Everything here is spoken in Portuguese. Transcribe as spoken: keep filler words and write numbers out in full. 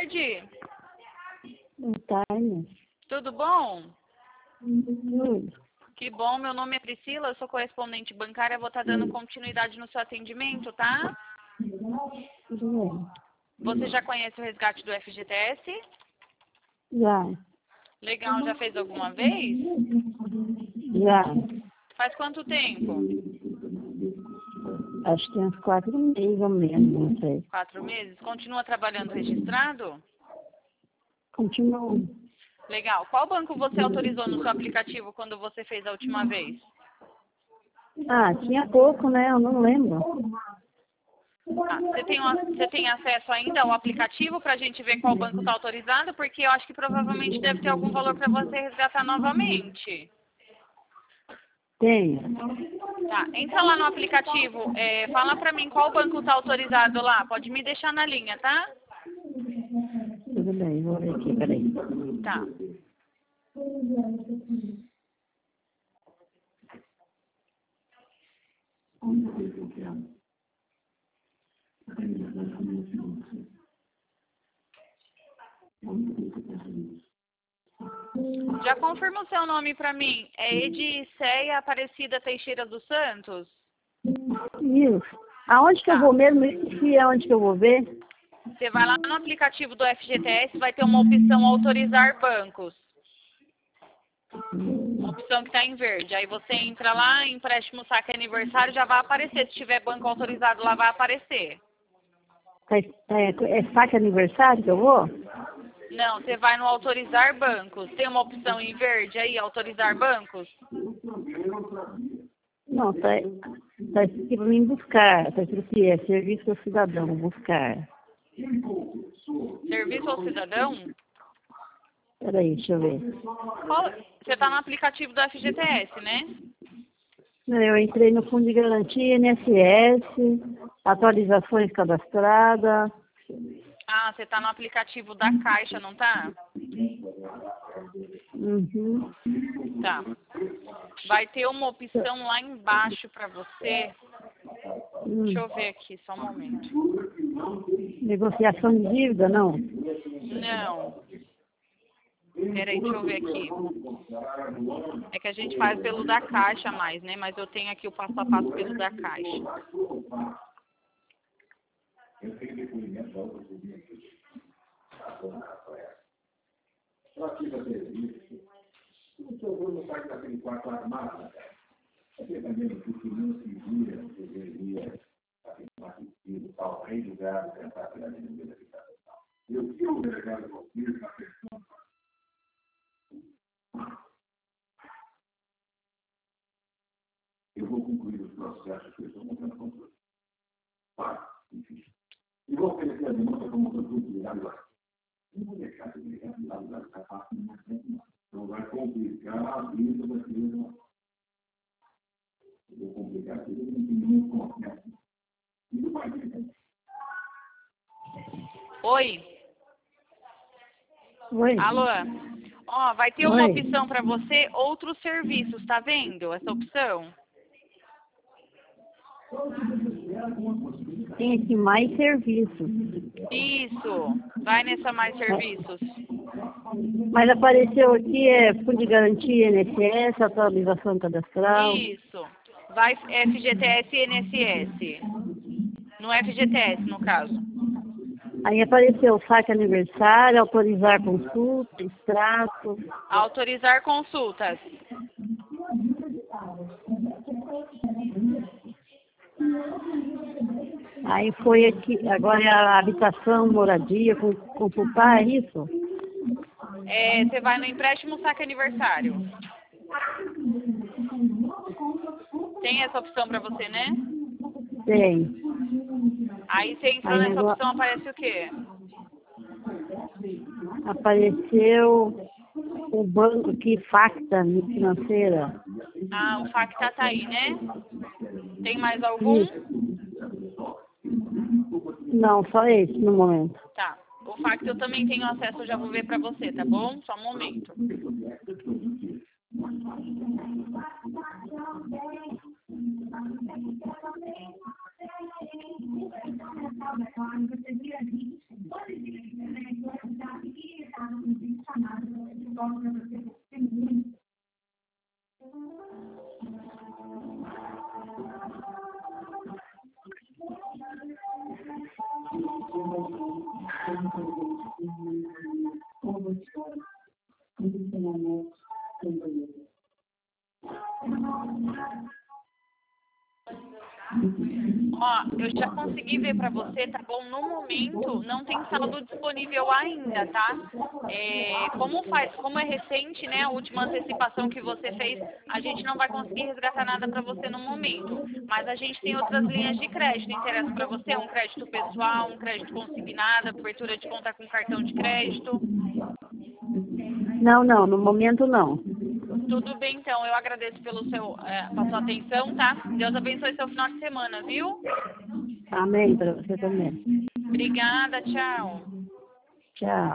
tarde. Boa tarde. Tudo bom? Tudo. Que bom, meu nome é Priscila, eu sou correspondente bancária, vou estar dando continuidade no seu atendimento, tá? Tudo bem. Você já conhece o resgate do F G T S? Já. Legal, já fez alguma vez? Já. Faz quanto tempo? Acho que tem uns quatro meses ou menos, não sei. Quatro meses? Continua trabalhando registrado? Continuo. Legal. Qual banco você autorizou no seu aplicativo quando você fez a última vez? Ah, tinha pouco, né? Eu não lembro. Ah, você, tem, um- você tem acesso ainda ao aplicativo para a gente ver qual banco está autorizado? Porque eu acho que provavelmente deve ter algum valor para você resgatar novamente. Tenho. Tá, entra lá no aplicativo, é, fala para mim qual banco está autorizado lá. Pode me deixar na linha, tá? Tudo bem, vou ver aqui, peraí. Tá. Já confirma o seu nome para mim. É Edicéia Aparecida Teixeira dos Santos? Isso. Aonde que eu Tá. vou mesmo? Esqueci aonde que eu vou ver. Você vai lá no aplicativo do F G T S, vai ter uma opção autorizar bancos. Uma opção que está em verde. Aí você entra lá, empréstimo, saque, aniversário, já vai aparecer. Se tiver banco autorizado lá, vai aparecer. É, é, é saque aniversário que eu vou? Não, você vai no autorizar bancos. Tem uma opção em verde aí, autorizar bancos? Não, tá, tá escrito pra mim buscar. Tá escrito que é serviço ao cidadão, buscar. Serviço ao cidadão? Peraí, deixa eu ver. Qual- Você está no aplicativo do F G T S, né? Não, eu entrei no Fundo de Garantia, I N S S, atualizações cadastradas. Ah, você está no aplicativo da Caixa, não tá? Uhum. Tá. Vai ter uma opção lá embaixo para você. Hum. Deixa eu ver aqui, só um momento. Negociação de dívida, não? Não. Peraí, deixa eu ver aqui. É que a gente faz pelo da Caixa mais, né? Mas eu tenho aqui o passo a passo pelo da Caixa. Eu vou concluir os processos que eu estou montando controle. Para, enfim. E vou oferecer a demanda como produto de agora. Não vou deixar de ligar de lado da capaz de uma frente, não. Então vai complicar a vida da criança. Eu vou complicar tudo, eu não tenho nenhum confiança. E não vai ter. Oi? Oi. Alô? Ó, vai ter uma Oi. opção para você, outros serviços, tá vendo essa opção? Tem aqui mais serviços. Isso. Vai nessa mais serviços. Mas apareceu aqui é Fundo de Garantia, I N S S, atualização cadastral. Isso. Vai F G T S e I N S S. No F G T S, no caso. Aí apareceu saque aniversário, autorizar consulta, extrato. Autorizar consultas. Aí foi aqui, agora é a habitação, moradia, con- consultar, é isso? É, você vai no empréstimo, saque, aniversário. Tem essa opção para você, né? Tem. Aí você entrou Aí nessa agora opção, aparece o quê? apareceu o banco aqui, Facta Financeira. Ah, o Facta tá aí, né? Tem mais algum? Isso. Não, só esse no momento. Tá. O Facta eu também tenho acesso, eu já vou ver pra você, tá bom? Só um momento. Ó, eu já consegui ver para você, tá bom? No momento, não tem saldo disponível ainda, tá? É, como, faz, como é recente, né, a última antecipação que você fez, a gente não vai conseguir resgatar nada para você no momento. Mas a gente tem outras linhas de crédito. Interessa para você? Um crédito pessoal, um crédito consignado, abertura de conta com cartão de crédito? Não, não, no momento não. Tudo bem, então. Eu agradeço pelo seu, é, pela sua atenção, tá? Deus abençoe seu final de semana, viu? Amém para você também. Obrigada, tchau. Tchau.